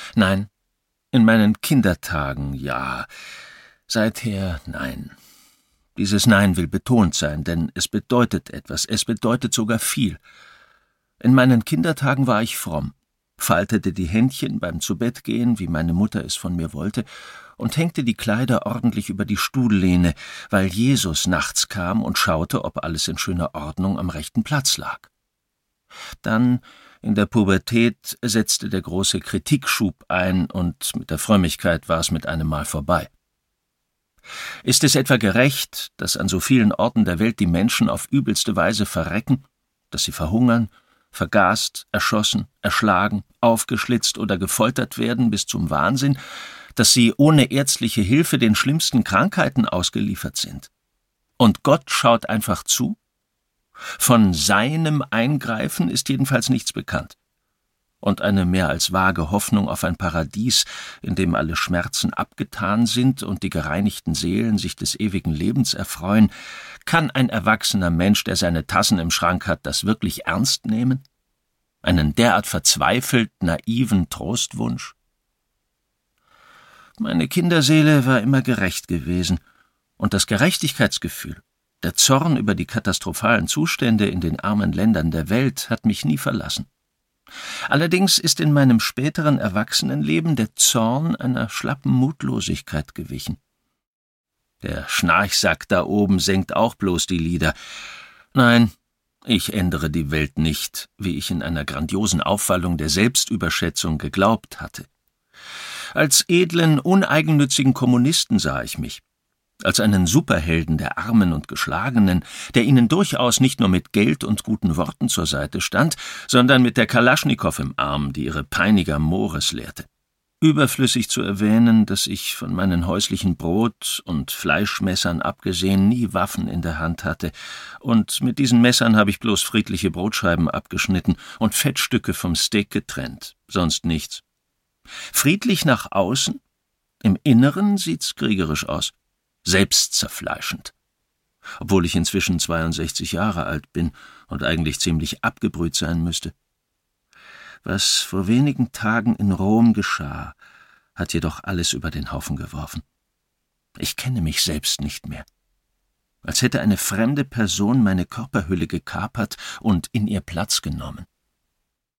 Nein, in meinen Kindertagen ja, seither nein. Dieses Nein will betont sein, denn es bedeutet etwas, es bedeutet sogar viel. In meinen Kindertagen war ich fromm, faltete die Händchen beim Zubettgehen, wie meine Mutter es von mir wollte, und hängte die Kleider ordentlich über die Stuhllehne, weil Jesus nachts kam und schaute, ob alles in schöner Ordnung am rechten Platz lag. Dann, in der Pubertät, setzte der große Kritikschub ein, und mit der Frömmigkeit war es mit einem Mal vorbei. Ist es etwa gerecht, dass an so vielen Orten der Welt die Menschen auf übelste Weise verrecken, dass sie verhungern, vergast, erschossen, erschlagen, aufgeschlitzt oder gefoltert werden bis zum Wahnsinn, dass sie ohne ärztliche Hilfe den schlimmsten Krankheiten ausgeliefert sind? Und Gott schaut einfach zu? Von seinem Eingreifen ist jedenfalls nichts bekannt. Und eine mehr als vage Hoffnung auf ein Paradies, in dem alle Schmerzen abgetan sind und die gereinigten Seelen sich des ewigen Lebens erfreuen, kann ein erwachsener Mensch, der seine Tassen im Schrank hat, das wirklich ernst nehmen? Einen derart verzweifelt naiven Trostwunsch? Meine Kinderseele war immer gerecht gewesen, und das Gerechtigkeitsgefühl, der Zorn über die katastrophalen Zustände in den armen Ländern der Welt hat mich nie verlassen. Allerdings ist in meinem späteren Erwachsenenleben der Zorn einer schlappen Mutlosigkeit gewichen. Der Schnarchsack da oben senkt auch bloß die Lider. Nein, ich ändere die Welt nicht, wie ich in einer grandiosen Aufwallung der Selbstüberschätzung geglaubt hatte. Als edlen, uneigennützigen Kommunisten sah ich mich, als einen Superhelden der Armen und Geschlagenen, der ihnen durchaus nicht nur mit Geld und guten Worten zur Seite stand, sondern mit der Kalaschnikow im Arm, die ihre Peiniger Mores lehrte. Überflüssig zu erwähnen, dass ich von meinen häuslichen Brot- und Fleischmessern abgesehen nie Waffen in der Hand hatte, und mit diesen Messern habe ich bloß friedliche Brotscheiben abgeschnitten und Fettstücke vom Steak getrennt, sonst nichts. Friedlich nach außen, im Inneren sieht's kriegerisch aus. Selbstzerfleischend. Obwohl ich inzwischen 62 Jahre alt bin und eigentlich ziemlich abgebrüht sein müsste. Was vor wenigen Tagen in Rom geschah, hat jedoch alles über den Haufen geworfen. Ich kenne mich selbst nicht mehr. Als hätte eine fremde Person meine Körperhülle gekapert und in ihr Platz genommen.